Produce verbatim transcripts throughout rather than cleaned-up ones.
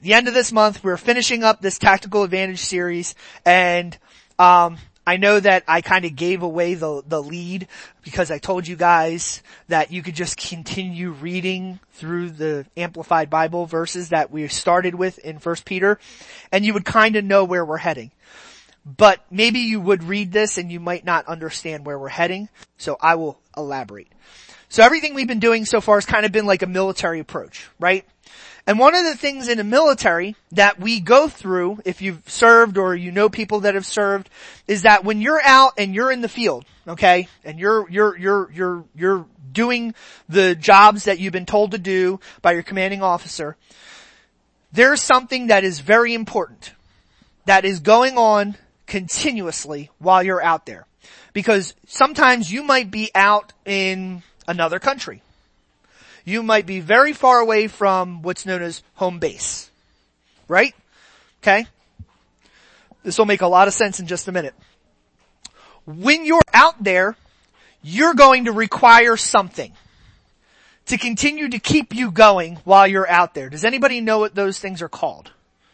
the end of this month, we're finishing up this Tactical Advantage series, and um I know that I kind of gave away the, the lead because I told you guys that you could just continue reading through the Amplified Bible verses that we started with in First Peter, and you would kind of know where we're heading. But maybe you would read this and you might not understand where we're heading, so I will elaborate. So everything we've been doing so far has kind of been like a military approach, right? And one of the things in the military that we go through, if you've served or you know people that have served, is that when you're out and you're in the field, okay, and you're, you're, you're, you're, you're doing the jobs that you've been told to do by your commanding officer, there's something that is very important that is going on continuously while you're out there. Because sometimes you might be out in another country. You might be very far away from what's known as home base. Right? Okay? This will make a lot of sense in just a minute. When you're out there, you're going to require something to continue to keep you going while you're out there. Does anybody know what those things are called?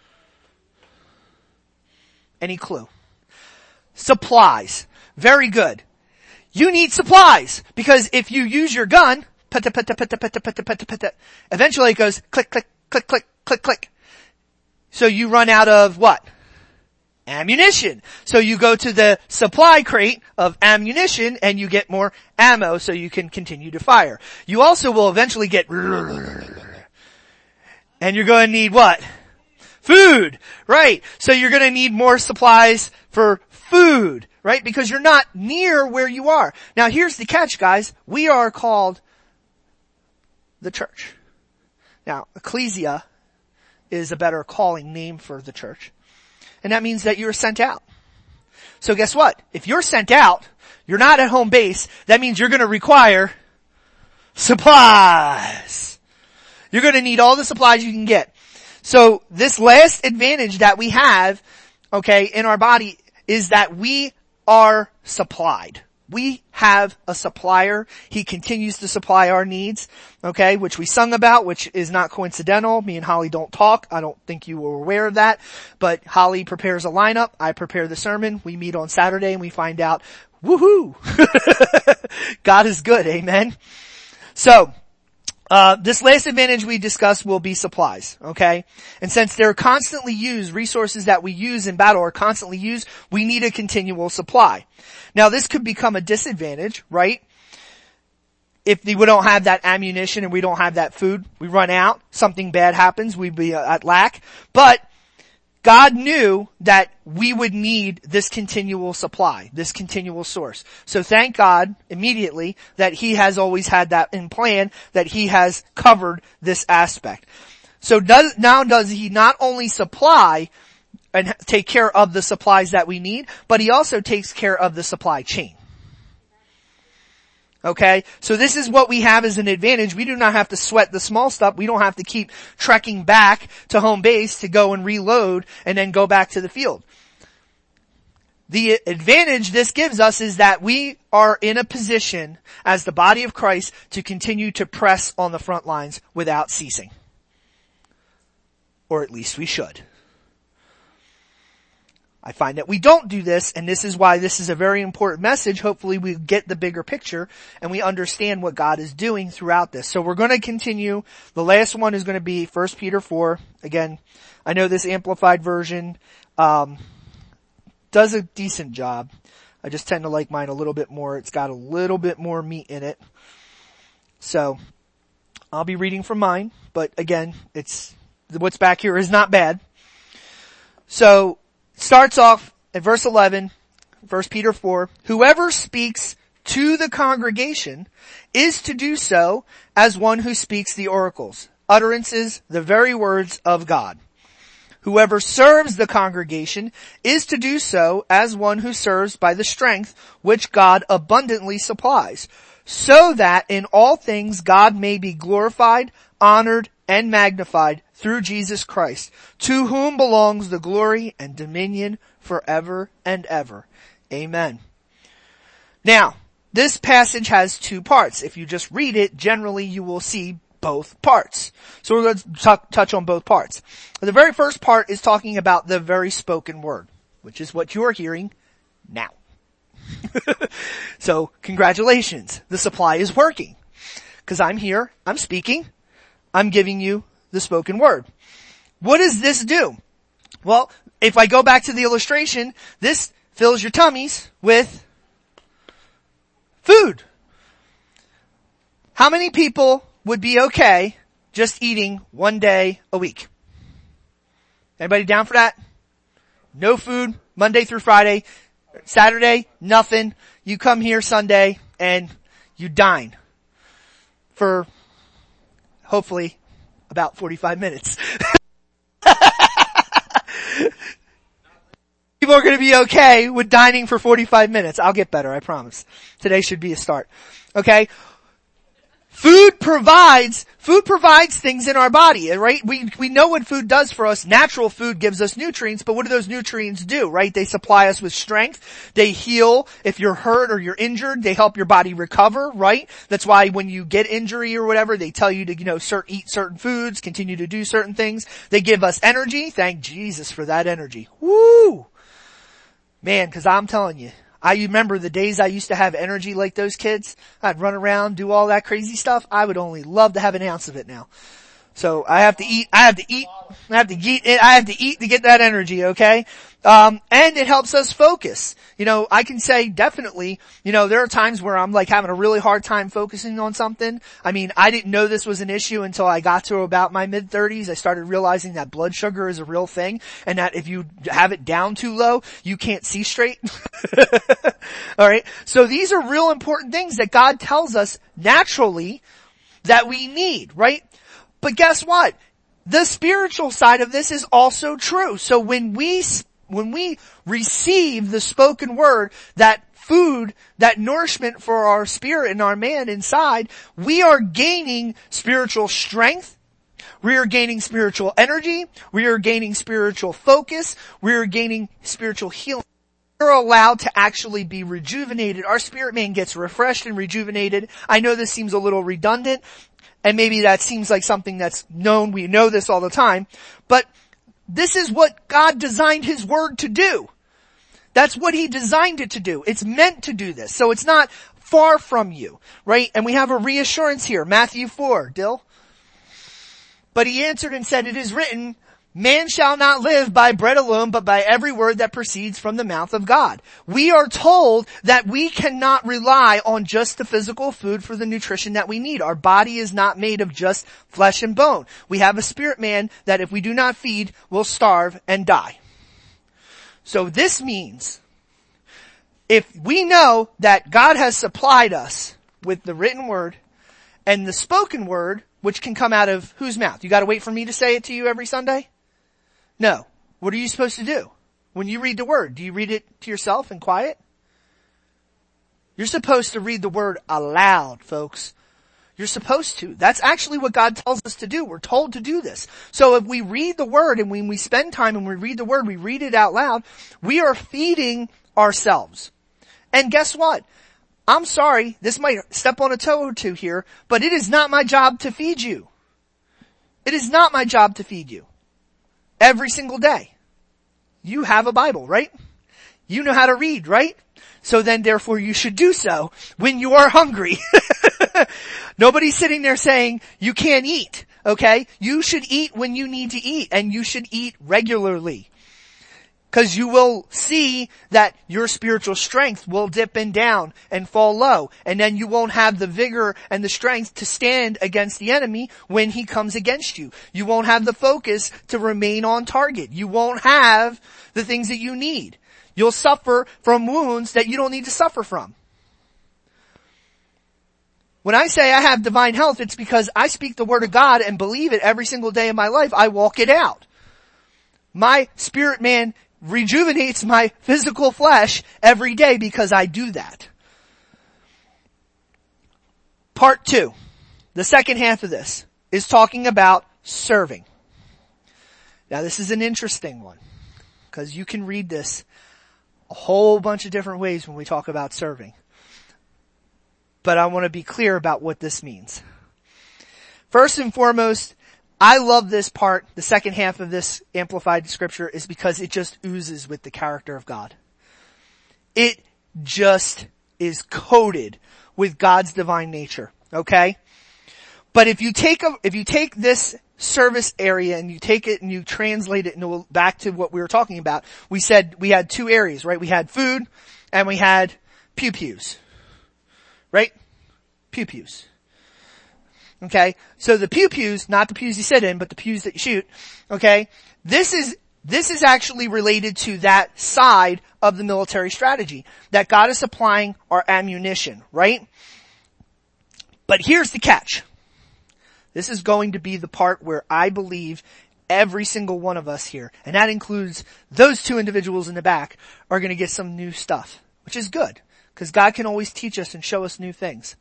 Any clue? Supplies. Very good. You need supplies because if you use your gun, pata, pata, pata, pata, pata, pata, pata, eventually it goes click, click, click, click, click, click. So you run out of what? Ammunition. So you go to the supply crate of ammunition and you get more ammo so you can continue to fire. You also will eventually get and you're going to need what? Food. Right. So you're going to need more supplies for food. Right? Because you're not near where you are. Now here's the catch, guys. We are called the church. Now, ecclesia is a better calling name for the church. And that means that you're sent out. So guess what? If you're sent out, you're not at home base, that means you're going to require supplies. You're going to need all the supplies you can get. So this last advantage that we have, okay, in our body is that we are supplied. We have a supplier. He continues to supply our needs, okay, which we sung about, which is not coincidental. Me and Holly don't talk. I don't think you were aware of that. But Holly prepares a lineup. I prepare the sermon. We meet on Saturday and we find out, woohoo! God is good, amen? So, Uh, this last advantage we discussed will be supplies, okay? And since they're constantly used, resources that we use in battle are constantly used, we need a continual supply. Now this could become a disadvantage, right? If we don't have that ammunition and we don't have that food, we run out, something bad happens, we'd be at lack. But God knew that we would need this continual supply, this continual source. So thank God immediately that He has always had that in plan, that He has covered this aspect. So does, now does He not only supply and take care of the supplies that we need, but He also takes care of the supply chain. Okay, so this is what we have as an advantage. We do not have to sweat the small stuff. We don't have to keep trekking back to home base to go and reload and then go back to the field. The advantage this gives us is that we are in a position as the body of Christ to continue to press on the front lines without ceasing. Or at least we should. I find that we don't do this, and this is why this is a very important message. Hopefully we get the bigger picture and we understand what God is doing throughout this. So we're going to continue. The last one is going to be First Peter four. Again, I know this amplified version um does a decent job. I just tend to like mine a little bit more. It's got a little bit more meat in it. So I'll be reading from mine, but again, it's what's back here is not bad. So starts off at verse eleven, First Peter four, whoever speaks to the congregation is to do so as one who speaks the oracles, utterances, the very words of God. Whoever serves the congregation is to do so as one who serves by the strength which God abundantly supplies, so that in all things God may be glorified, honored, and magnified through Jesus Christ, to whom belongs the glory and dominion forever and ever. Amen. Now, this passage has two parts. If you just read it, generally you will see both parts. So let's t- touch on both parts. The very first part is talking about the very spoken word, which is what you're hearing now. So congratulations. The supply is working. Cause I'm here, I'm speaking, I'm giving you the spoken word. What does this do? Well, if I go back to the illustration, this fills your tummies with food. How many people would be okay just eating one day a week? Anybody down for that? No food, Monday through Friday. Saturday, nothing. You come here Sunday and you dine for hopefully about forty-five minutes. People are going to be okay with dining for forty-five minutes. I'll get better, I promise. Today should be a start. Okay? Food provides, food provides things in our body, right? We, we know what food does for us. Natural food gives us nutrients, but what do those nutrients do, right? They supply us with strength. They heal. If you're hurt or you're injured, they help your body recover, right? That's why when you get injury or whatever, they tell you to, you know, cert, eat certain foods, continue to do certain things. They give us energy. Thank Jesus for that energy. Woo! Man, cause I'm telling you, I remember the days I used to have energy like those kids. I'd run around, do all that crazy stuff. I would only love to have an ounce of it now. So I have to eat, I have to eat, I have to eat, I have to eat to get that energy, okay? Um, and it helps us focus. You know, I can say definitely, you know, there are times where I'm like having a really hard time focusing on something. I mean, I didn't know this was an issue until I got to about my mid thirties. I started realizing that blood sugar is a real thing and that if you have it down too low, you can't see straight. Alright? So these are real important things that God tells us naturally that we need, right? But guess what? The spiritual side of this is also true. So when we, when we receive the spoken word, that food, that nourishment for our spirit and our man inside, we are gaining spiritual strength. We are gaining spiritual energy. We are gaining spiritual focus. We are gaining spiritual healing. We're allowed to actually be rejuvenated. Our spirit man gets refreshed and rejuvenated. I know this seems a little redundant. And maybe that seems like something that's known. We know this all the time. But this is what God designed His word to do. That's what He designed it to do. It's meant to do this. So it's not far from you, right? And we have a reassurance here. Matthew four, Dill. But He answered and said, it is written, man shall not live by bread alone, but by every word that proceeds from the mouth of God. We are told that we cannot rely on just the physical food for the nutrition that we need. Our body is not made of just flesh and bone. We have a spirit man that if we do not feed, will starve and die. So this means, if we know that God has supplied us with the written word and the spoken word, which can come out of whose mouth? You gotta wait for me to say it to you every Sunday? No. What are you supposed to do? When you read the word, do you read it to yourself in quiet? You're supposed to read the word aloud, folks. You're supposed to. That's actually what God tells us to do. We're told to do this. So if we read the word and when we spend time and we read the word, we read it out loud, we are feeding ourselves. And guess what? I'm sorry, this might step on a toe or two here, but it is not my job to feed you. It is not my job to feed you. Every single day. You have a Bible, right? You know how to read, right? So then therefore you should do so when you are hungry. Nobody's sitting there saying you can't eat, okay? You should eat when you need to eat and you should eat regularly. Cause you will see that your spiritual strength will dip and down and fall low. And then you won't have the vigor and the strength to stand against the enemy when he comes against you. You won't have the focus to remain on target. You won't have the things that you need. You'll suffer from wounds that you don't need to suffer from. When I say I have divine health, it's because I speak the word of God and believe it every single day of my life. I walk it out. My spirit man rejuvenates my physical flesh every day because I do that. Part two, the second half of this, is talking about serving. Now this is an interesting one because you can read this a whole bunch of different ways when we talk about serving. But I want to be clear about what this means. First and foremost, I love this part, the second half of this amplified scripture, is because it just oozes with the character of God. It just is coated with God's divine nature, okay? But if you take a, if you take this service area and you take it and you translate it into, back to what we were talking about, we said we had two areas, right? We had food and we had pew pews. Right? Pew pews. Okay? So the pew pews, not the pews you sit in, but the pews that you shoot, okay? This is, this is actually related to that side of the military strategy, that God is supplying our ammunition, right? But here's the catch. This is going to be the part where I believe every single one of us here, and that includes those two individuals in the back, are going to get some new stuff, which is good, because God can always teach us and show us new things.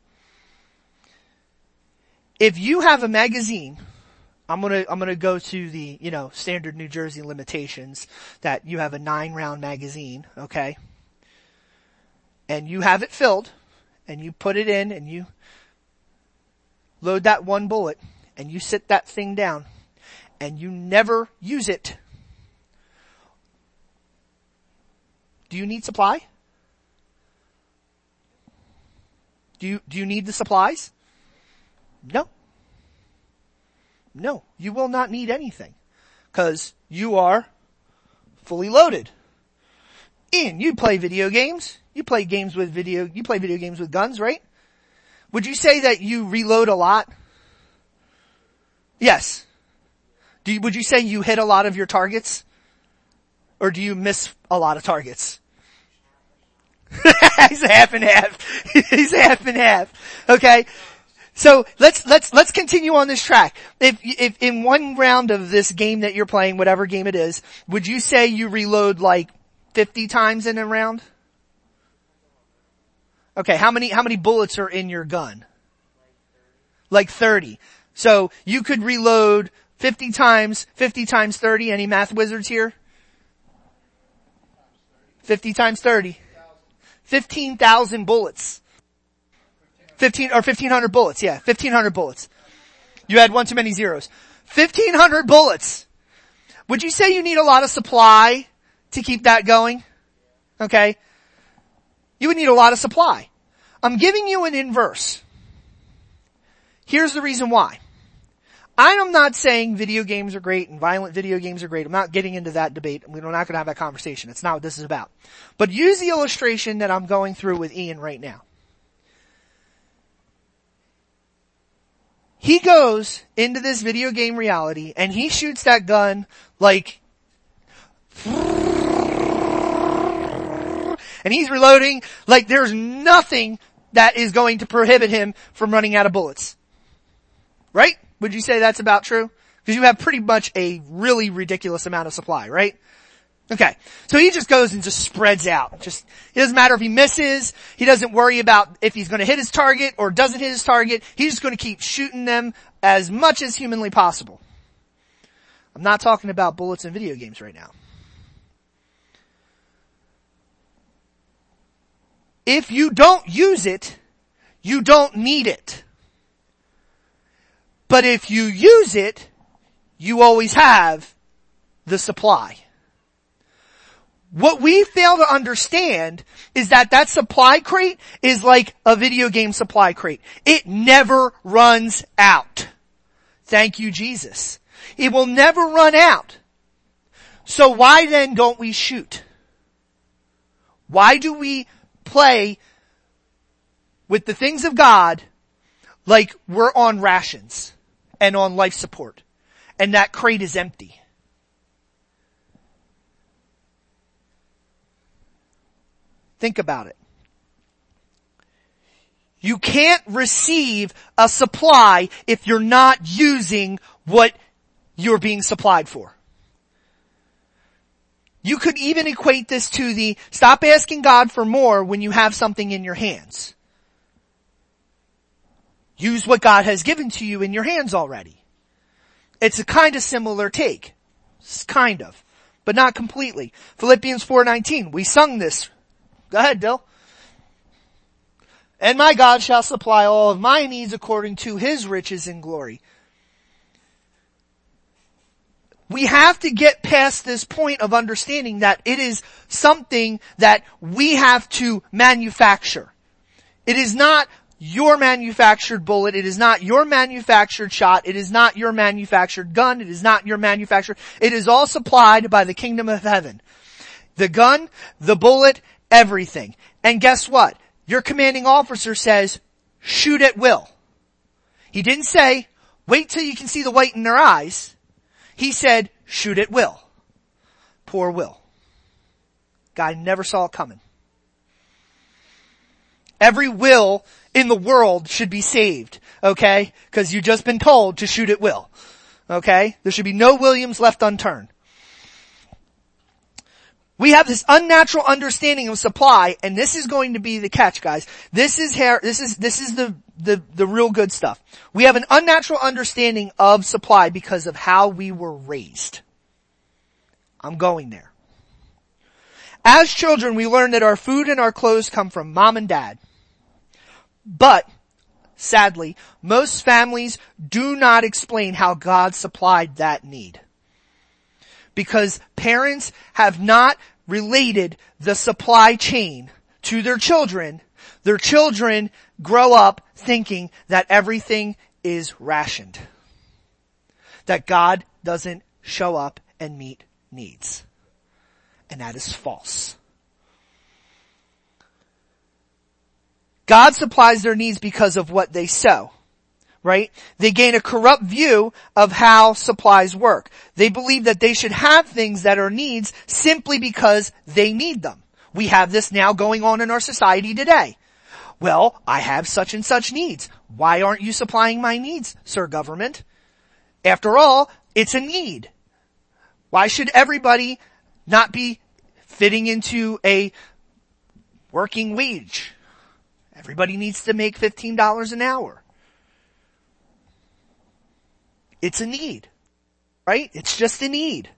If you have a magazine, I'm gonna, I'm gonna go to the, you know, standard New Jersey limitations, that you have a nine round magazine, okay? And you have it filled, and you put it in, and you load that one bullet, and you sit that thing down, and you never use it. Do you need supply? Do you, do you need the supplies? No. No, you will not need anything, because you are fully loaded. Ian, you play video games. You play games with video, you play video games with guns, right? Would you say that you reload a lot? Yes. Do you, would you say you hit a lot of your targets? Or do you miss a lot of targets? He's half and half. He's half and half. Okay. So let's, let's, let's continue on this track. If, if in one round of this game that you're playing, whatever game it is, would you say you reload like fifty times in a round? Okay. How many, how many bullets are in your gun? Like thirty. So you could reload fifty times, fifty times thirty. Any math wizards here? fifty times thirty. fifteen thousand bullets. fifteen, or fifteen hundred bullets, yeah. fifteen hundred bullets. You had one too many zeros. fifteen hundred bullets. Would you say you need a lot of supply to keep that going? Okay. You would need a lot of supply. I'm giving you an inverse. Here's the reason why. I am not saying video games are great and violent video games are great. I'm not getting into that debate. We're not going to have that conversation. It's not what this is about. But use the illustration that I'm going through with Ian right now. He goes into this video game reality and he shoots that gun like, and he's reloading like there's nothing that is going to prohibit him from running out of bullets. Right? Would you say that's about true? Because you have pretty much a really ridiculous amount of supply, right? Okay. So he just goes and just spreads out. Just, it doesn't matter if he misses. He doesn't worry about if he's going to hit his target or doesn't hit his target. He's just going to keep shooting them as much as humanly possible. I'm not talking about bullets in video games right now. If you don't use it, you don't need it. But if you use it, you always have the supply. What we fail to understand is that that supply crate is like a video game supply crate. It never runs out. Thank you, Jesus. It will never run out. So why then don't we shoot? Why do we play with the things of God like we're on rations and on life support and that crate is empty? Think about it. You can't receive a supply if you're not using what you're being supplied for. You could even equate this to the stop asking God for more when you have something in your hands. Use what God has given to you in your hands already. It's a kind of similar take. It's kind of, but not completely. Philippians four nineteen, we sung this. Go ahead, Dill. And my God shall supply all of my needs according to his riches in glory. We have to get past this point of understanding that it is something that we have to manufacture. It is not your manufactured bullet. It is not your manufactured shot. It is not your manufactured gun. It is not your manufactured. It is all supplied by the kingdom of heaven. The gun, the bullet, everything. And guess what? Your commanding officer says, shoot at will. He didn't say, wait till you can see the white in their eyes. He said, shoot at will. Poor Will. Guy never saw it coming. Every Will in the world should be saved, okay? Because you've just been told to shoot at will, okay? There should be no Williams left unturned. We have this unnatural understanding of supply, and this is going to be the catch, guys. This is here, this is, this is the, the, the real good stuff. We have an unnatural understanding of supply because of how we were raised. I'm going there. As children, we learn that our food and our clothes come from mom and dad. But, sadly, most families do not explain how God supplied that need. Because parents have not related the supply chain to their children. Their children grow up thinking that everything is rationed. That God doesn't show up and meet needs. And that is false. God supplies their needs because of what they sow. Right? They gain a corrupt view of how supplies work. They believe that they should have things that are needs simply because they need them. We have this now going on in our society today. Well, I have such and such needs. Why aren't you supplying my needs, sir government? After all, it's a need. Why should everybody not be fitting into a working wage? Everybody needs to make fifteen dollars an hour. It's a need, right? It's just a need.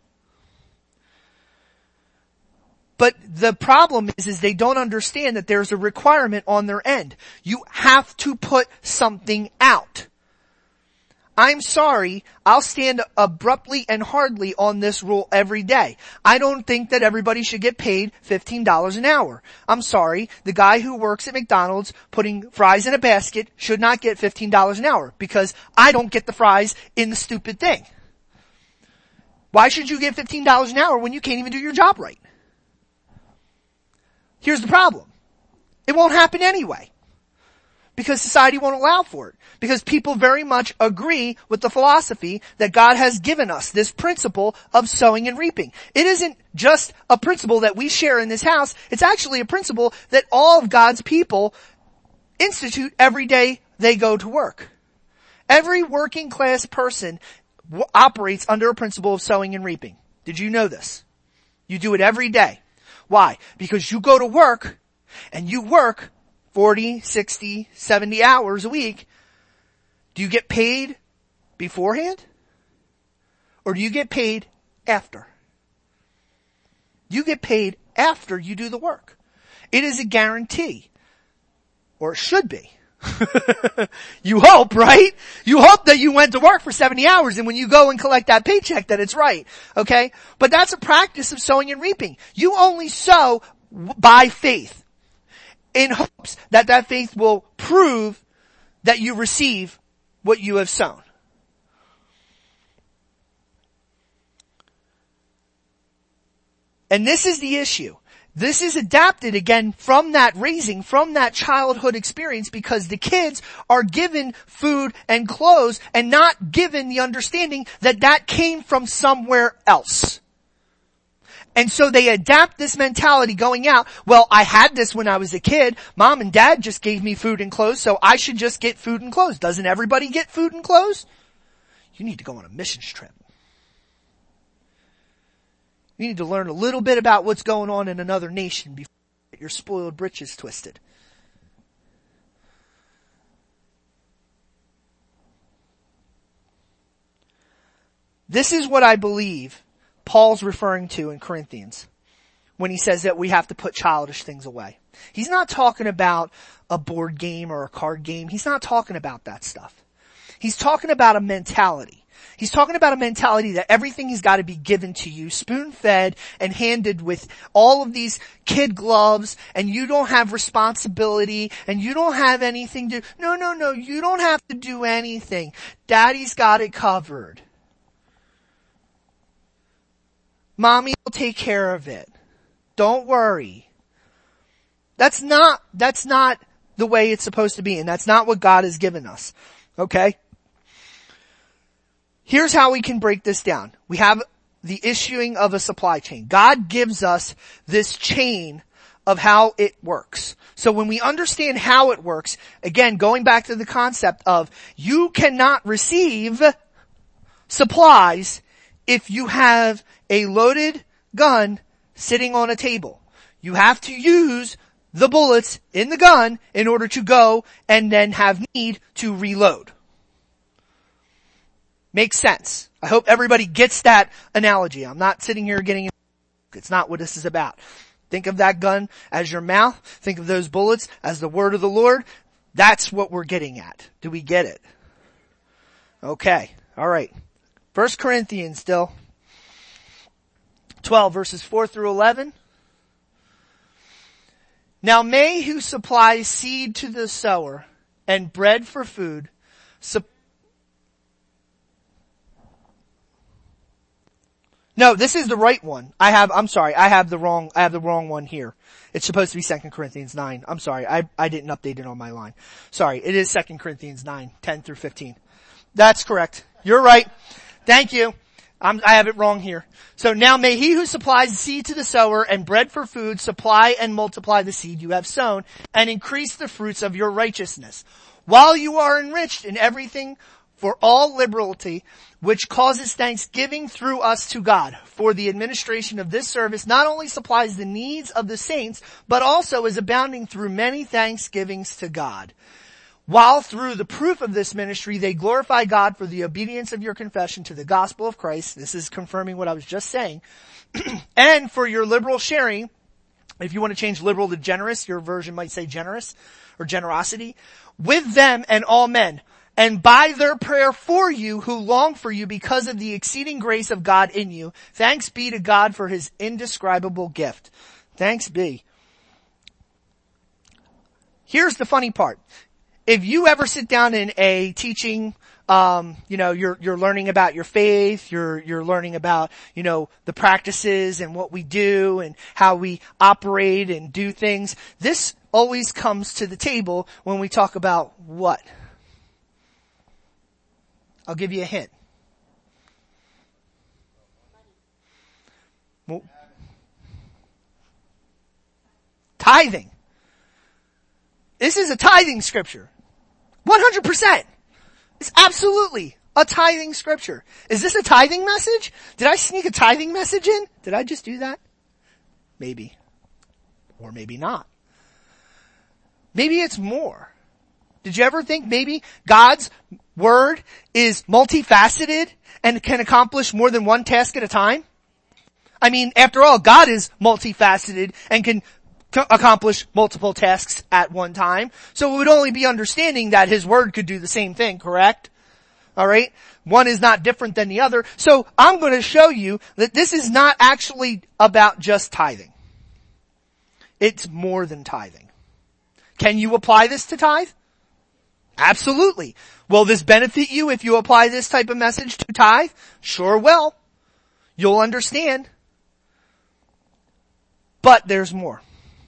But the problem is, is they don't understand that there's a requirement on their end. You have to put something out. I'm sorry, I'll stand abruptly and hardly on this rule every day. I don't think that everybody should get paid fifteen dollars an hour. I'm sorry, the guy who works at McDonald's putting fries in a basket should not get fifteen dollars an hour because I don't get the fries in the stupid thing. Why should you get fifteen dollars an hour when you can't even do your job right? Here's the problem. It won't happen anyway. Because society won't allow for it. Because people very much agree with the philosophy that God has given us, this principle of sowing and reaping. It isn't just a principle that we share in this house. It's actually a principle that all of God's people institute every day they go to work. Every working class person w- operates under a principle of sowing and reaping. Did you know this? You do it every day. Why? Because you go to work and you work forty, sixty, seventy hours a week. Do you get paid beforehand? Or do you get paid after? You get paid after you do the work. It is a guarantee. Or it should be. You hope, right? You hope that you went to work for seventy hours and when you go and collect that paycheck that it's right. Okay? But that's a practice of sowing and reaping. You only sow by faith. In hopes that that faith will prove that you receive what you have sown. And this is the issue. This is adapted again from that raising, from that childhood experience because the kids are given food and clothes and not given the understanding that that came from somewhere else. And so they adapt this mentality going out, well, I had this when I was a kid. Mom and dad just gave me food and clothes, so I should just get food and clothes. Doesn't everybody get food and clothes? You need to go on a missions trip. You need to learn a little bit about what's going on in another nation before you get your spoiled britches twisted. This is what I believe Paul's referring to in Corinthians when he says that we have to put childish things away. He's not talking about a board game or a card game. He's not talking about that stuff. He's talking about a mentality. He's talking about a mentality that everything has got to be given to you, spoon-fed and handed with all of these kid gloves, and you don't have responsibility, and you don't have anything to, no, no, no, you don't have to do anything. Daddy's got it covered. Mommy will take care of it. Don't worry. That's not, that's not the way it's supposed to be, and that's not what God has given us. Okay? Here's how we can break this down. We have the issuing of a supply chain. God gives us this chain of how it works. So when we understand how it works, again, going back to the concept of you cannot receive supplies if you have a loaded gun sitting on a table. You have to use the bullets in the gun in order to go and then have need to reload. Makes sense. I hope everybody gets that analogy. I'm not sitting here getting, it's not what this is about. Think of that gun as your mouth. Think of those bullets as the word of the Lord. That's what we're getting at. Do we get it? Okay. All right. First Corinthians still. twelve verses four through eleven. Now may who supplies seed to the sower and bread for food, su- No, this is the right one. I have, I'm sorry, I have the wrong, I have the wrong one here. It's supposed to be Second Corinthians nine. I'm sorry, I, I didn't update it on my line. Sorry, it is Second Corinthians nine, ten through fifteen. That's correct. You're right. Thank you. I'm, I have it wrong here. So now may he who supplies seed to the sower and bread for food supply and multiply the seed you have sown and increase the fruits of your righteousness, while you are enriched in everything for all liberality, which causes thanksgiving through us to God. For the administration of this service not only supplies the needs of the saints, but also is abounding through many thanksgivings to God. While through the proof of this ministry they glorify God for the obedience of your confession to the gospel of Christ. This is confirming what I was just saying. And for your liberal sharing, if you want to change liberal to generous, your version might say generous or generosity, with them and all men. And by their prayer for you who long for you because of the exceeding grace of God in you, thanks be to God for his indescribable gift. Thanks be. Here's the funny part. If you ever sit down in a teaching, um, you know, you're, you're learning about your faith, you're, you're learning about, you know, the practices and what we do and how we operate and do things. This always comes to the table when we talk about what? I'll give you a hint. Well, tithing. This is a tithing scripture. one hundred percent. It's absolutely a tithing scripture. Is this a tithing message? Did I sneak a tithing message in? Did I just do that? Maybe. Or maybe not. Maybe it's more. Did you ever think maybe God's word is multifaceted and can accomplish more than one task at a time? I mean, after all, God is multifaceted and can c- accomplish multiple tasks at one time. So it would only be understanding that his word could do the same thing, correct? Alright? One is not different than the other. So I'm going to show you that this is not actually about just tithing. It's more than tithing. Can you apply this to tithe? Absolutely. Will this benefit you if you apply this type of message to tithe? Sure will. You'll understand. But there's more.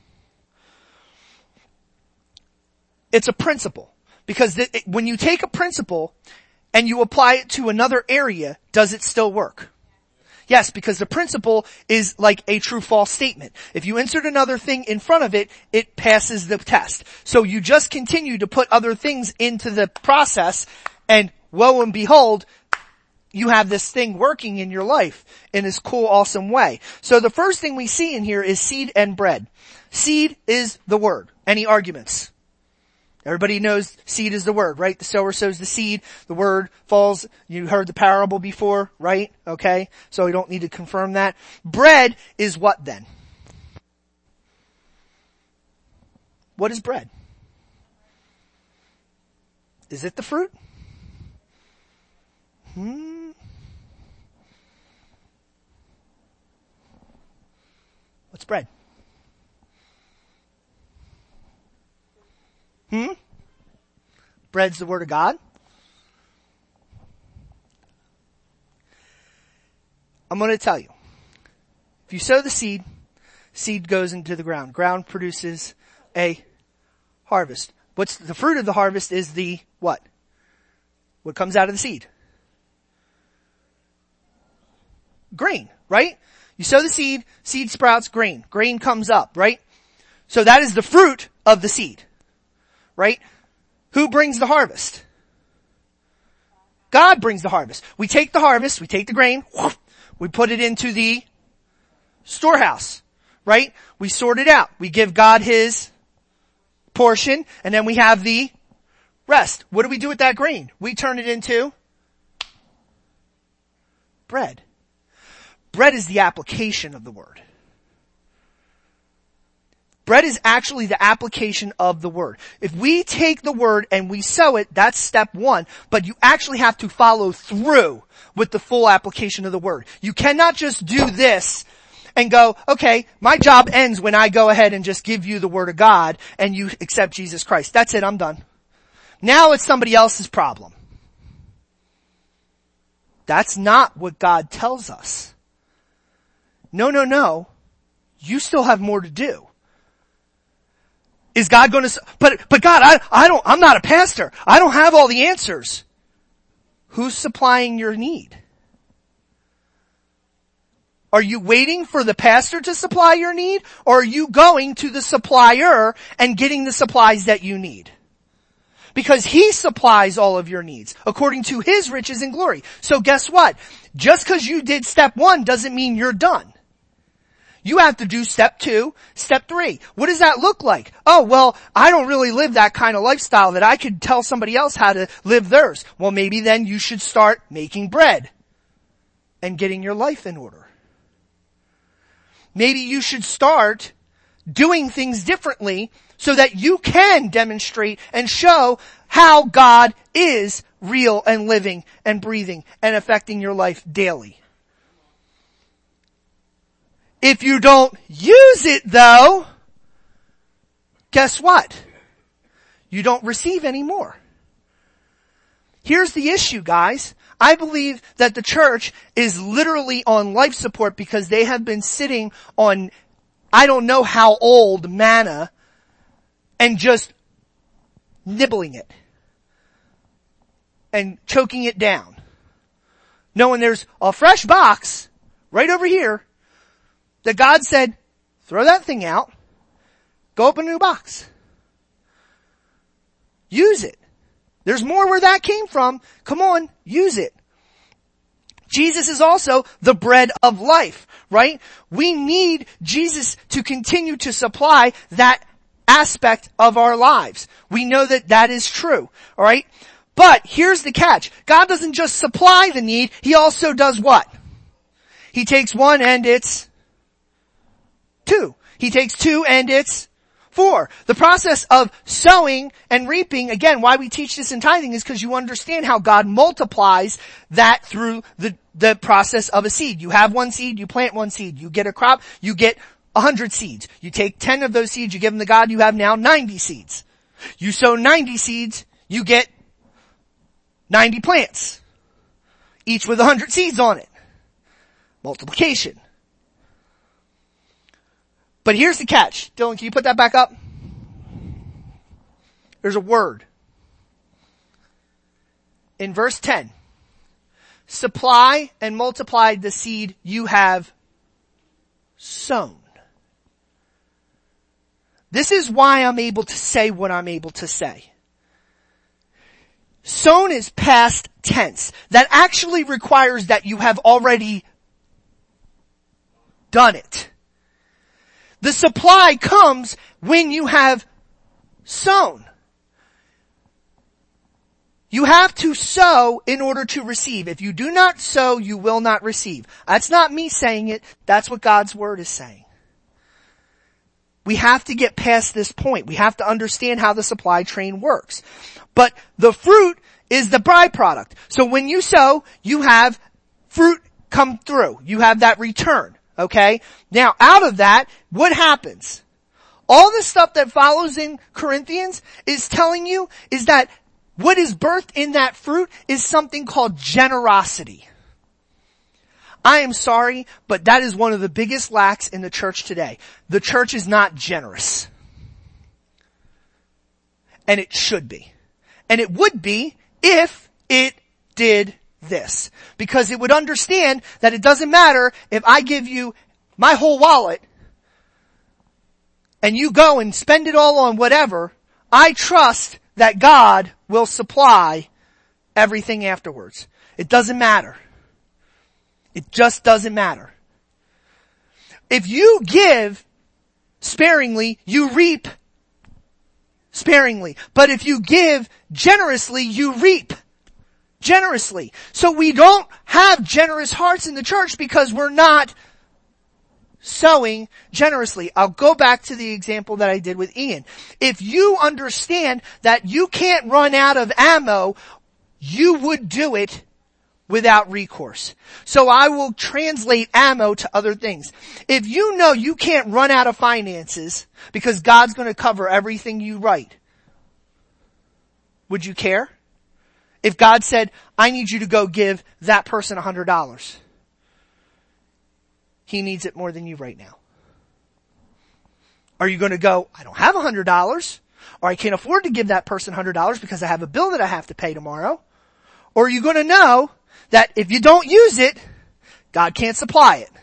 It's a principle. Because th- it, when you take a principle and you apply it to another area, does it still work? Yes, because the principle is like a true-false statement. If you insert another thing in front of it, it passes the test. So you just continue to put other things into the process, and lo and behold, you have this thing working in your life in this cool, awesome way. So the first thing we see in here is seed and bread. Seed is the word. Any arguments? Everybody knows seed is the word, right? The sower sows the seed, the word falls. You heard the parable before, right? Okay, so we don't need to confirm that. Bread is what then? What is bread? Is it the fruit? Hmm. What's bread? Hmm? Bread's the word of God. I'm going to tell you. If you sow the seed, seed goes into the ground. Ground produces a harvest. What's the fruit of the harvest is the what? What comes out of the seed? Grain, right? You sow the seed, seed sprouts, grain. Grain comes up, right? So that is the fruit of the seed, right? Who brings the harvest? God brings the harvest. We take the harvest, we take the grain, we put it into the storehouse, right? We sort it out. We give God his portion, and then we have the rest. What do we do with that grain? We turn it into bread. Bread is the application of the word. Bread is actually the application of the word. If we take the word and we sow it, that's step one, but you actually have to follow through with the full application of the word. You cannot just do this and go, okay, my job ends when I go ahead and just give you the word of God and you accept Jesus Christ. That's it, I'm done. Now it's somebody else's problem. That's not what God tells us. No, no, no. You still have more to do. Is God going to, but, but God, I, I don't, I'm not a pastor. I don't have all the answers. Who's supplying your need? Are you waiting for the pastor to supply your need, or are you going to the supplier and getting the supplies that you need? Because he supplies all of your needs according to his riches and glory. So guess what? Just because you did step one doesn't mean you're done. You have to do step two, step three. What does that look like? Oh, well, I don't really live that kind of lifestyle that I could tell somebody else how to live theirs. Well, maybe then you should start making bread and getting your life in order. Maybe you should start doing things differently so that you can demonstrate and show how God is real and living and breathing and affecting your life daily. If you don't use it though, guess what? You don't receive any more. Here's the issue, guys. I believe that the church is literally on life support because they have been sitting on, I don't know how old manna and just nibbling it and choking it down. Knowing there's a fresh box right over here that God said, throw that thing out, go open a new box. Use it. There's more where that came from. Come on, use it. Jesus is also the bread of life, right? We need Jesus to continue to supply that aspect of our lives. We know that that is true, alright? But here's the catch. God doesn't just supply the need, he also does what? He takes one and it's two. He takes two and it's four. The process of sowing and reaping, again, why we teach this in tithing is because you understand how God multiplies that through the, the process of a seed. You have one seed, you plant one seed, you get a crop, you get a hundred seeds. You take ten of those seeds, you give them to God, you have now ninety seeds. You sow ninety seeds, you get ninety plants. Each with a hundred seeds on it. Multiplication. But here's the catch. Dylan, can you put that back up? There's a word. In verse ten. Supply and multiply the seed you have sown. This is why I'm able to say what I'm able to say. Sown is past tense. That actually requires that you have already done it. The supply comes when you have sown. You have to sow in order to receive. If you do not sow, you will not receive. That's not me saying it. That's what God's word is saying. We have to get past this point. We have to understand how the supply train works. But the fruit is the byproduct. So when you sow, you have fruit come through. You have that return. Okay? Now, out of that, what happens? All the stuff that follows in Corinthians is telling you is that what is birthed in that fruit is something called generosity. I am sorry, but that is one of the biggest lacks in the church today. The church is not generous. And it should be. And it would be if it did this. Because it would understand that it doesn't matter if I give you my whole wallet and you go and spend it all on whatever. I trust that God will supply everything afterwards. It doesn't matter. It just doesn't matter. If you give sparingly, you reap sparingly. But if you give generously, you reap generously. So we don't have generous hearts in the church because we're not sowing generously. I'll go back to the example that I did with Ian. If you understand that you can't run out of ammo, you would do it without recourse. So I will translate ammo to other things. If you know you can't run out of finances because God's going to cover everything you write, would you care? If God said, I need you to go give that person one hundred dollars. He needs it more than you right now. Are you going to go, I don't have one hundred dollars, or I can't afford to give that person one hundred dollars because I have a bill that I have to pay tomorrow? Or are you going to know that if you don't use it, God can't supply it?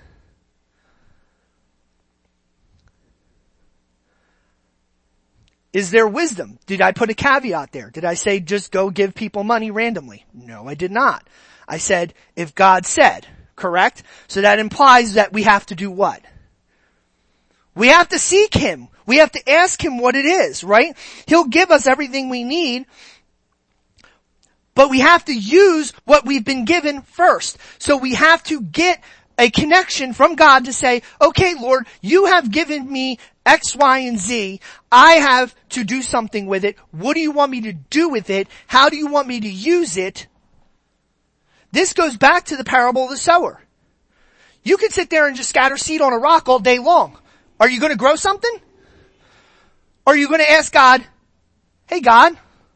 Is there wisdom? Did I put a caveat there? Did I say just go give people money randomly? No, I did not. I said, if God said, correct? So that implies that we have to do what? We have to seek Him. We have to ask Him what it is, right? He'll give us everything we need, but we have to use what we've been given first. So we have to get a connection from God to say, okay, Lord, you have given me X, Y, and Z. I have to do something with it. What do you want me to do with it? How do you want me to use it? This goes back to the parable of the sower. You could sit there and just scatter seed on a rock all day long. Are you going to grow something? Or are you going to ask God, hey God,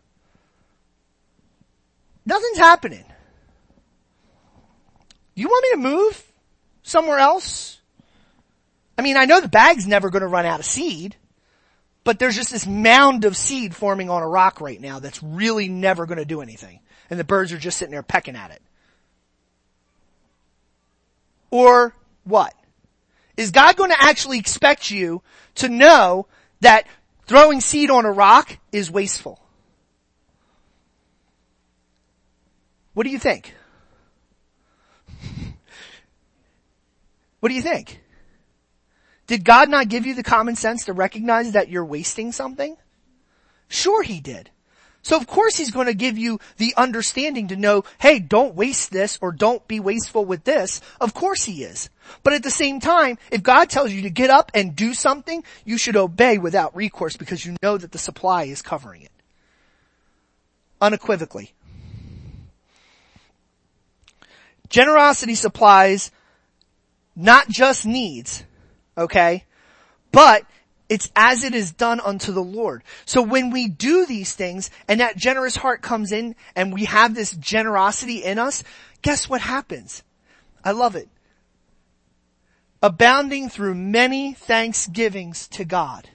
nothing's happening. You want me to move somewhere else? I mean, I know the bag's never going to run out of seed, but there's just this mound of seed forming on a rock right now that's really never going to do anything. And the birds are just sitting there pecking at it. Or what? Is God going to actually expect you to know that throwing seed on a rock is wasteful? What do you think? What do you think? Did God not give you the common sense to recognize that you're wasting something? Sure He did. So of course He's going to give you the understanding to know, hey, don't waste this or don't be wasteful with this. Of course He is. But at the same time, if God tells you to get up and do something, you should obey without recourse because you know that the supply is covering it. Unequivocally. Generosity supplies not just needs, okay, but it's as it is done unto the Lord. So when we do these things and that generous heart comes in and we have this generosity in us, guess what happens? I love it. Abounding through many thanksgivings to God.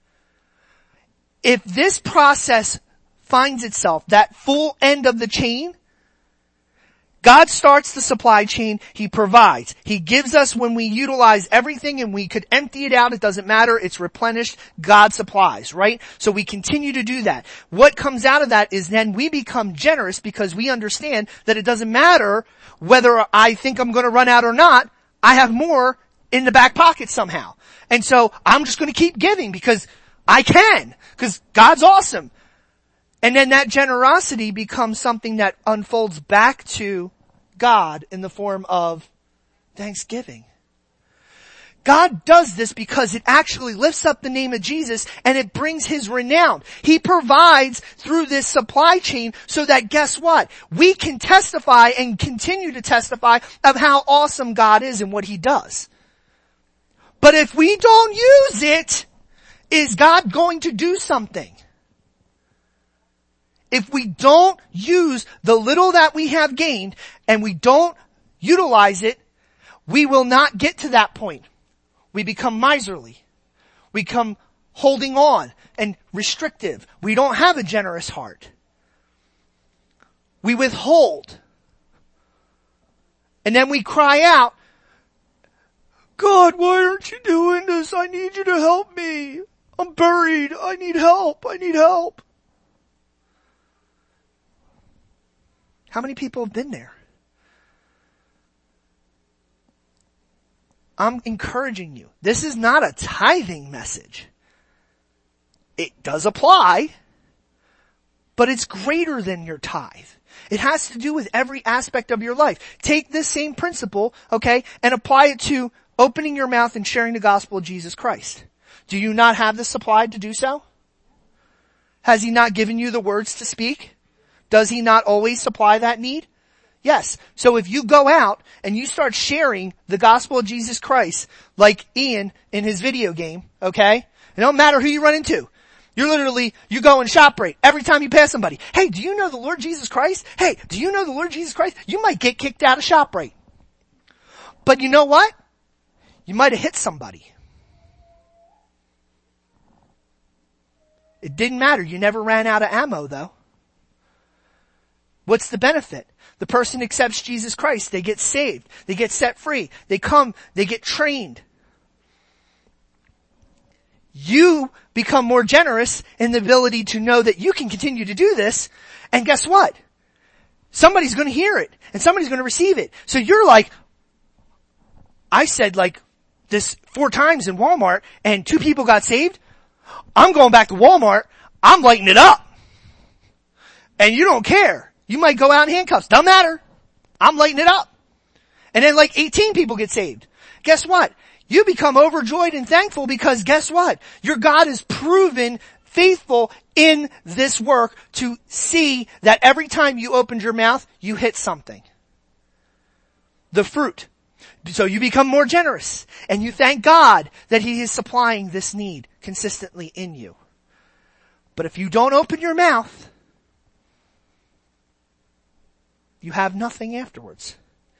If this process finds itself, that full end of the chain, God starts the supply chain. He provides. He gives us when we utilize everything and we could empty it out. It doesn't matter. It's replenished. God supplies, right? So we continue to do that. What comes out of that is then we become generous because we understand that it doesn't matter whether I think I'm going to run out or not. I have more in the back pocket somehow. And so I'm just going to keep giving because I can, because God's awesome. And then that generosity becomes something that unfolds back to God in the form of thanksgiving. God does this because it actually lifts up the name of Jesus and it brings His renown. He provides through this supply chain so that guess what? We can testify and continue to testify of how awesome God is and what He does. But if we don't use it, is God going to do something? If we don't use the little that we have gained and we don't utilize it, we will not get to that point. We become miserly. We become holding on and restrictive. We don't have a generous heart. We withhold. And then we cry out, God, why aren't you doing this? I need you to help me. I'm buried. I need help. I need help. How many people have been there? I'm encouraging you. This is not a tithing message. It does apply, but it's greater than your tithe. It has to do with every aspect of your life. Take this same principle, okay, and apply it to opening your mouth and sharing the gospel of Jesus Christ. Do you not have the supply to do so? Has he not given you the words to speak? Does he not always supply that need? Yes. So if you go out and you start sharing the gospel of Jesus Christ, like Ian in his video game, okay? It don't matter who you run into. You're literally, you go and ShopRite every time you pass somebody. Hey, do you know the Lord Jesus Christ? Hey, do you know the Lord Jesus Christ? You might get kicked out of ShopRite. But you know what? You might have hit somebody. It didn't matter. You never ran out of ammo though. What's the benefit? The person accepts Jesus Christ. They get saved. They get set free. They come. They get trained. You become more generous in the ability to know that you can continue to do this. And guess what? Somebody's going to hear it and somebody's going to receive it. So you're like, I said like this four times in Walmart and two people got saved. I'm going back to Walmart. I'm lighting it up. And you don't care. You might go out in handcuffs. Doesn't matter. I'm lighting it up. And then like eighteen people get saved. Guess what? You become overjoyed and thankful because guess what? Your God is proven faithful in this work to see that every time you opened your mouth, you hit something. The fruit. So you become more generous and you thank God that he is supplying this need consistently in you. But if you don't open your mouth, you have nothing afterwards.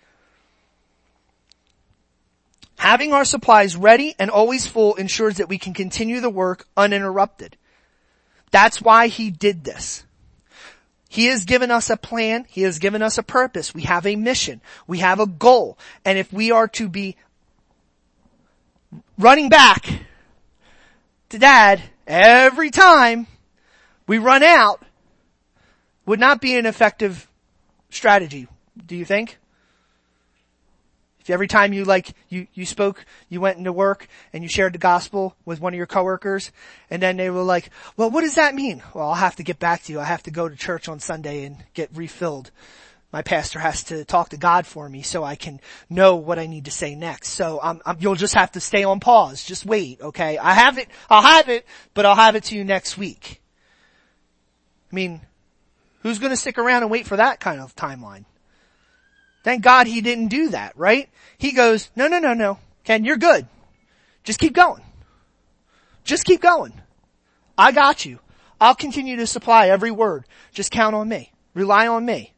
Having our supplies ready and always full ensures that we can continue the work uninterrupted. That's why he did this. He has given us a plan. He has given us a purpose. We have a mission. We have a goal. And if we are to be running back to Dad every time we run out, would not be an effective strategy, do you think? If every time you like, you, you spoke, you went into work and you shared the gospel with one of your coworkers and then they were like, well, what does that mean? Well, I'll have to get back to you. I have to go to church on Sunday and get refilled. My pastor has to talk to God for me so I can know what I need to say next. So um, um, you'll just have to stay on pause. Just wait, okay? I have it, I'll have it, but I'll have it to you next week. I mean, who's going to stick around and wait for that kind of timeline? Thank God he didn't do that, right? He goes, no, no, no, no. Ken, you're good. Just keep going. Just keep going. I got you. I'll continue to supply every word. Just count on me. Rely on me.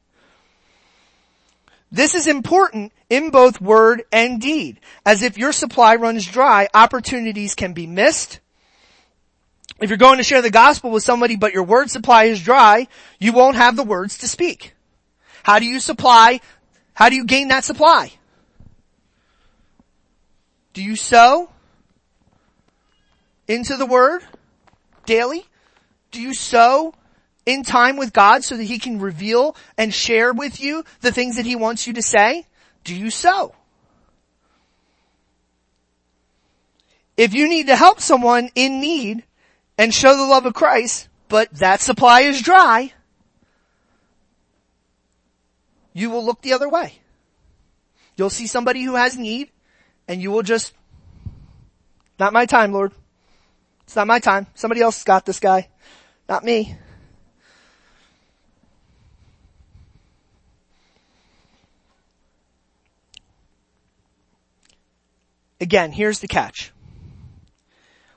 This is important in both word and deed. As if your supply runs dry, opportunities can be missed. If you're going to share the gospel with somebody but your word supply is dry, you won't have the words to speak. How do you supply How do you gain that supply? Do you sow into the word daily? Do you sow in time with God so that he can reveal and share with you the things that he wants you to say? Do you sow? If you need to help someone in need and show the love of Christ, but that supply is dry, you will look the other way. You'll see somebody who has need and you will just, not my time, Lord. It's not my time. Somebody else got this guy. Not me. Again, here's the catch.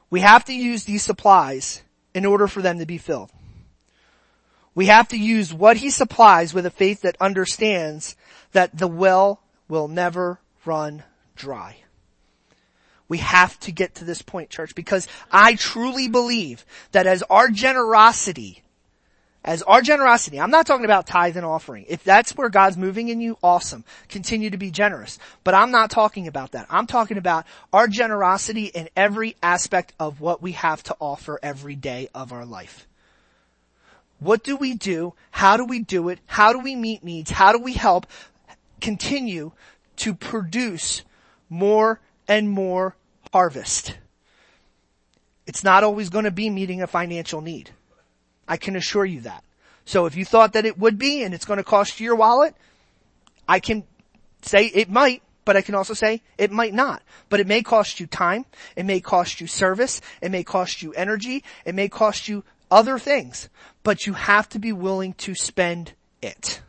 We have to use these supplies in order for them to be filled. We have to use what he supplies with a faith that understands that the well will never run dry. We have to get to this point, church, because I truly believe that as our generosity, as our generosity, I'm not talking about tithe and offering. If that's where God's moving in you, awesome. Continue to be generous. But I'm not talking about that. I'm talking about our generosity in every aspect of what we have to offer every day of our life. What do we do? How do we do it? How do we meet needs? How do we help continue to produce more and more harvest? It's not always going to be meeting a financial need. I can assure you that. So if you thought that it would be and it's going to cost you your wallet, I can say it might, but I can also say it might not. But it may cost you time. It may cost you service. It may cost you energy. It may cost you other things. But you have to be willing to spend it.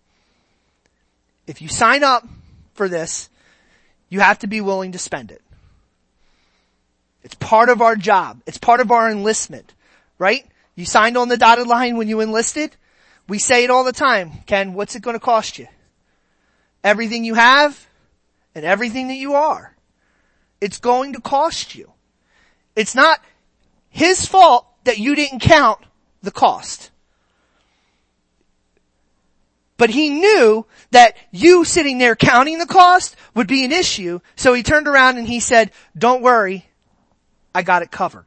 If you sign up for this, you have to be willing to spend it. It's part of our job. It's part of our enlistment, right? You signed on the dotted line when you enlisted. We say it all the time. Ken, what's it going to cost you? Everything you have and everything that you are. It's going to cost you. It's not his fault that you didn't count the cost. But he knew that you sitting there counting the cost would be an issue. So he turned around and he said, don't worry, I got it covered.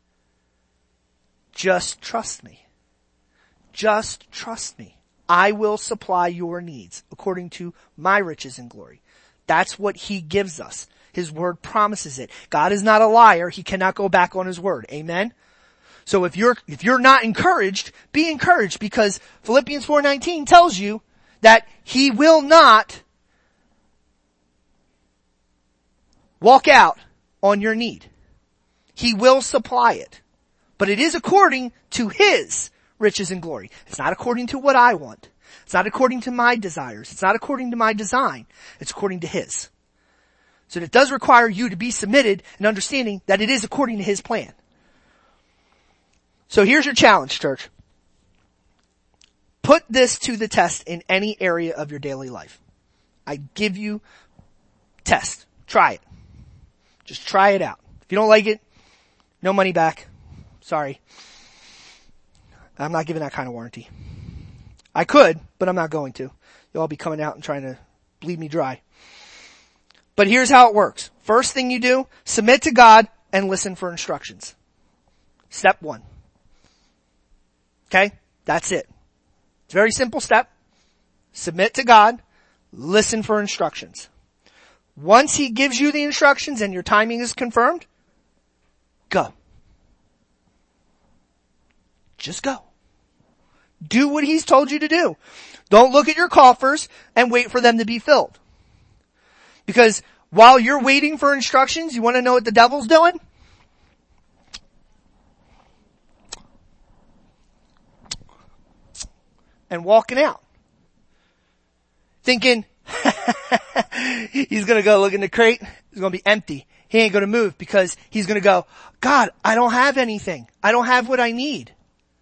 Just trust me. Just trust me. I will supply your needs according to my riches and glory. That's what he gives us. His word promises it. God is not a liar. He cannot go back on his word. Amen? So if you're, if you're not encouraged, be encouraged, because Philippians four nineteen tells you that he will not walk out on your need. He will supply it. But it is according to his riches and glory. It's not according to what I want. It's not according to my desires. It's not according to my design. It's according to his. So it does require you to be submitted and understanding that it is according to his plan. So here's your challenge, church. Put this to the test in any area of your daily life. I give you test. Try it. Just try it out. If you don't like it, no money back. Sorry. I'm not giving that kind of warranty. I could, but I'm not going to. You'll all be coming out and trying to bleed me dry. But here's how it works. First thing you do, submit to God and listen for instructions. Step one. Okay? That's it. It's a very simple step. Submit to God, listen for instructions. Once he gives you the instructions and your timing is confirmed, go. Just go. Do what he's told you to do. Don't look at your coffers and wait for them to be filled. Because while you're waiting for instructions, you want to know what the devil's doing? And walking out. Thinking, he's gonna go look in the crate, it's gonna be empty. He ain't gonna move because he's gonna go, God, I don't have anything. I don't have what I need.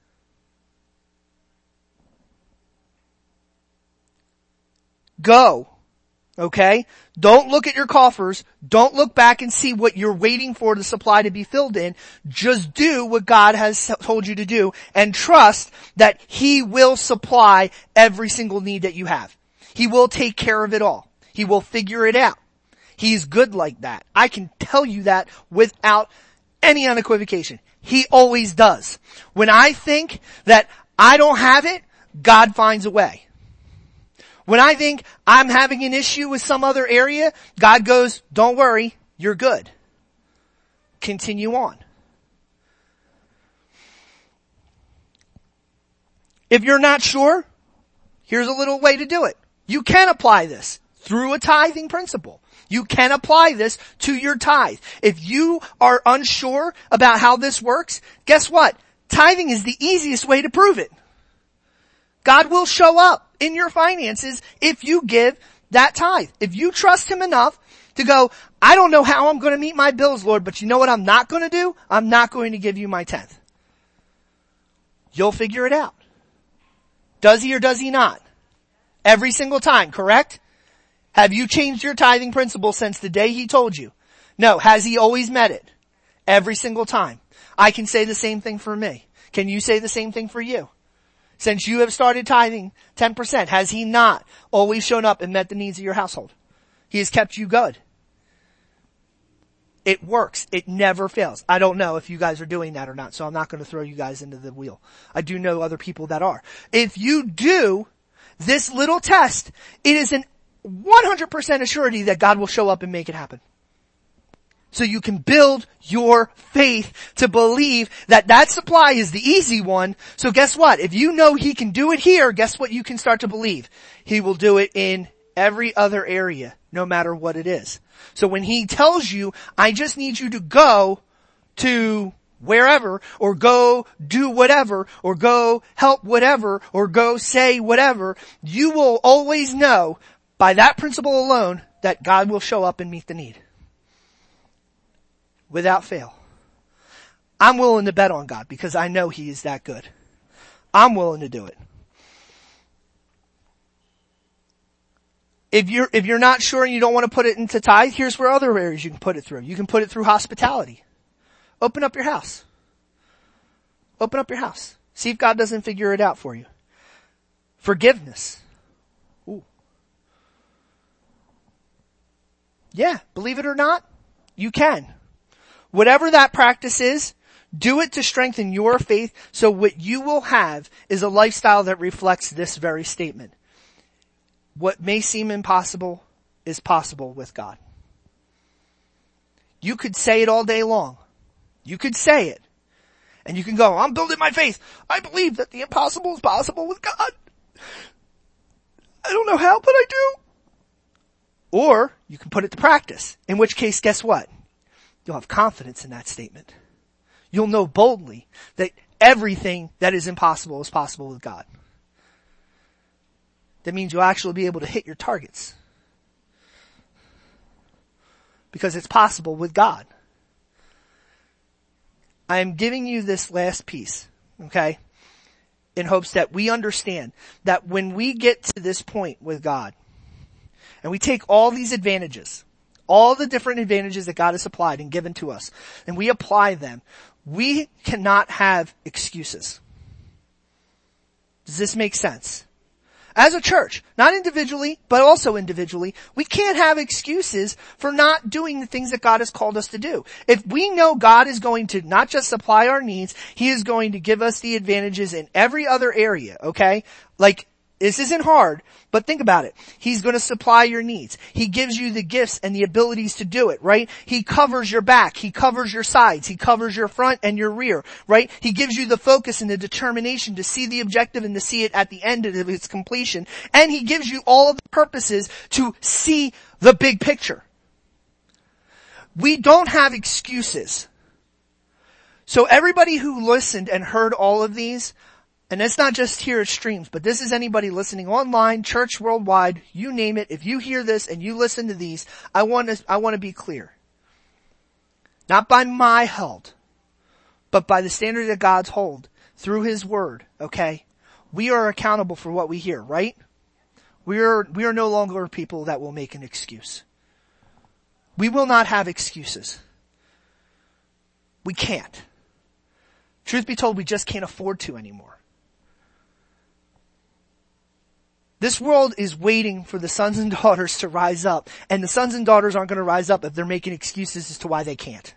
Go. Okay? Don't look at your coffers. Don't look back and see what you're waiting for the supply to be filled in. Just do what God has told you to do and trust that he will supply every single need that you have. He will take care of it all. He will figure it out. He's good like that. I can tell you that without any unequivocation. He always does. When I think that I don't have it, God finds a way. When I think I'm having an issue with some other area, God goes, don't worry, you're good. Continue on. If you're not sure, here's a little way to do it. You can apply this through a tithing principle. You can apply this to your tithe. If you are unsure about how this works, guess what? Tithing is the easiest way to prove it. God will show up in your finances if you give that tithe. If you trust him enough to go, I don't know how I'm going to meet my bills, Lord, but you know what I'm not going to do? I'm not going to give you my tenth. You'll figure it out. Does he or does he not? Every single time, correct? Have you changed your tithing principle since the day he told you? No. Has he always met it? Every single time. I can say the same thing for me. Can you say the same thing for you? Since you have started tithing ten percent, has he not always shown up and met the needs of your household? He has kept you good. It works. It never fails. I don't know if you guys are doing that or not, so I'm not going to throw you guys into the wheel. I do know other people that are. If you do this little test, it is an one hundred percent assurity that God will show up and make it happen. So you can build your faith to believe that that supply is the easy one. So guess what? If you know he can do it here, guess what you can start to believe? He will do it in every other area, no matter what it is. So when he tells you, I just need you to go to wherever, or go do whatever, or go help whatever, or go say whatever, you will always know by that principle alone that God will show up and meet the need. Without fail. I'm willing to bet on God because I know he is that good. I'm willing to do it. If you're, if you're not sure and you don't want to put it into tithe, here's where other areas you can put it through. You can put it through hospitality. Open up your house. Open up your house. See if God doesn't figure it out for you. Forgiveness. Ooh. Yeah, believe it or not, you can. Whatever that practice is, do it to strengthen your faith so what you will have is a lifestyle that reflects this very statement. What may seem impossible is possible with God. You could say it all day long. You could say it. And you can go, I'm building my faith. I believe that the impossible is possible with God. I don't know how, but I do. Or you can put it to practice. In which case, guess what? You'll have confidence in that statement. You'll know boldly that everything that is impossible is possible with God. That means you'll actually be able to hit your targets. Because it's possible with God. I am giving you this last piece, okay, in hopes that we understand that when we get to this point with God, and we take all these advantages, all the different advantages that God has supplied and given to us, and we apply them, we cannot have excuses. Does this make sense? As a church, not individually, but also individually, we can't have excuses for not doing the things that God has called us to do. If we know God is going to not just supply our needs, he is going to give us the advantages in every other area, okay? Like, this isn't hard, but think about it. He's going to supply your needs. He gives you the gifts and the abilities to do it, right? He covers your back. He covers your sides. He covers your front and your rear, right? He gives you the focus and the determination to see the objective and to see it at the end of its completion. And he gives you all of the purposes to see the big picture. We don't have excuses. So everybody who listened and heard all of these, and it's not just here at Streams, but this is anybody listening online, church worldwide, you name it. If you hear this and you listen to these, I want to, I want to be clear. Not by my hold, but by the standard that God's hold through his word, okay? We are accountable for what we hear, right? We are, we are no longer people that will make an excuse. We will not have excuses. We can't. Truth be told, we just can't afford to anymore. This world is waiting for the sons and daughters to rise up, and the sons and daughters aren't going to rise up if they're making excuses as to why they can't.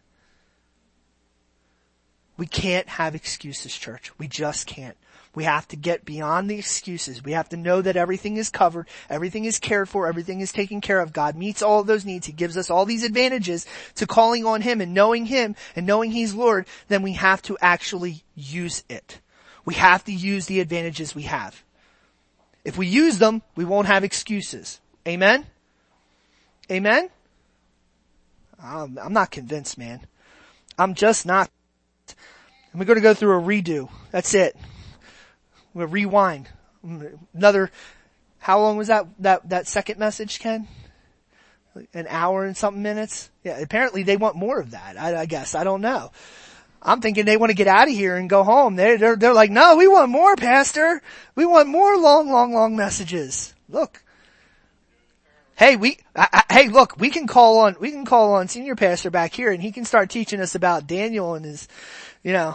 We can't have excuses, church. We just can't. We have to get beyond the excuses. We have to know that everything is covered, everything is cared for, everything is taken care of. God meets all of those needs. He gives us all these advantages to calling on him and knowing him and knowing he's Lord. Then we have to actually use it. We have to use the advantages we have. If we use them, we won't have excuses. Amen? Amen? I'm, I'm not convinced, man. I'm just not. And we're going to go through a redo. That's it. We'll rewind. Another, how long was that, that, that second message, Ken? An hour and something minutes? Yeah, apparently they want more of that. I, I guess. I don't know. I'm thinking they want to get out of here and go home. They're, they're, they're like, no, we want more, Pastor. We want more long, long, long messages. Look. Hey, we, I, I, hey, look, we can call on, we can call on Senior Pastor back here and he can start teaching us about Daniel and his, you know.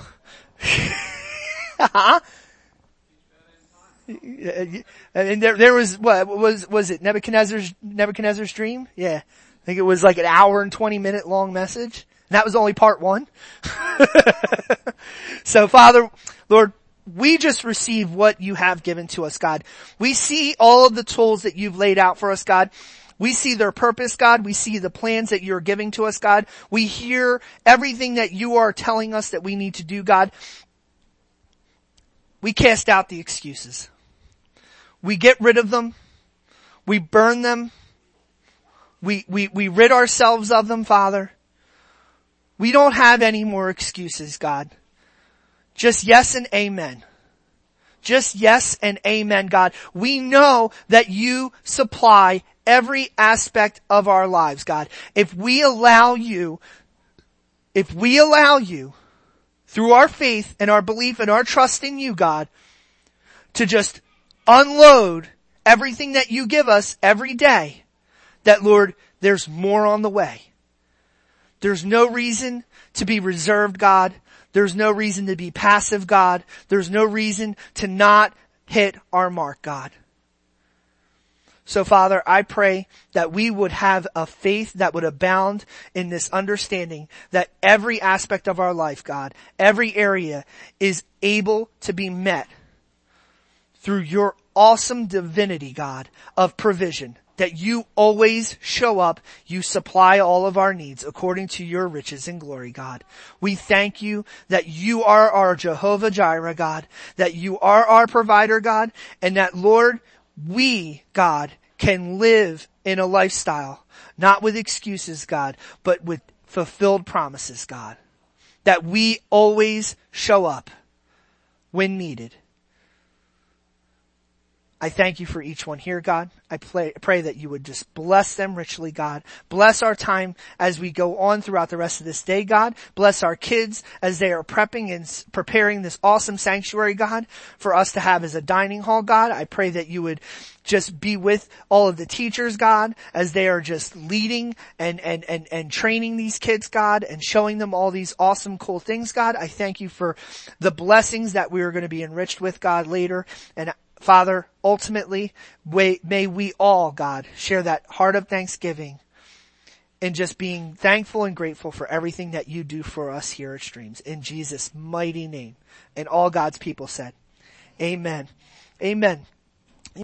And there, there was, what, was, was it Nebuchadnezzar's, Nebuchadnezzar's dream? Yeah. I think it was like an hour and twenty minute long message. And that was only part one. So Father, Lord, we just receive what you have given to us, God. We see all of the tools that you've laid out for us, God. We see their purpose, God. We see the plans that you're giving to us, God. We hear everything that you are telling us that we need to do, God. We cast out the excuses. We get rid of them. We burn them. We, we, we rid ourselves of them, Father. We don't have any more excuses, God. Just yes and amen. Just yes and amen, God. We know that you supply every aspect of our lives, God. If we allow you, if we allow you, through our faith and our belief and our trust in you, God, to just unload everything that you give us every day, that, Lord, there's more on the way. There's no reason to be reserved, God. There's no reason to be passive, God. There's no reason to not hit our mark, God. So, Father, I pray that we would have a faith that would abound in this understanding that every aspect of our life, God, every area is able to be met through your awesome divinity, God, of provision. That you always show up, you supply all of our needs according to your riches and glory, God. We thank you that you are our Jehovah Jireh, God, that you are our provider, God, and that, Lord, we, God, can live in a lifestyle, not with excuses, God, but with fulfilled promises, God. That we always show up when needed. I thank you for each one here, God. I pray, pray that you would just bless them richly, God. Bless our time as we go on throughout the rest of this day, God. Bless our kids as they are prepping and preparing this awesome sanctuary, God, for us to have as a dining hall, God. I pray that you would just be with all of the teachers, God, as they are just leading and, and, and, and training these kids, God, and showing them all these awesome, cool things, God. I thank you for the blessings that we are going to be enriched with, God, later. And Father, ultimately, may we all, God, share that heart of thanksgiving and just being thankful and grateful for everything that you do for us here at Streams. In Jesus' mighty name. And all God's people said, amen. Amen.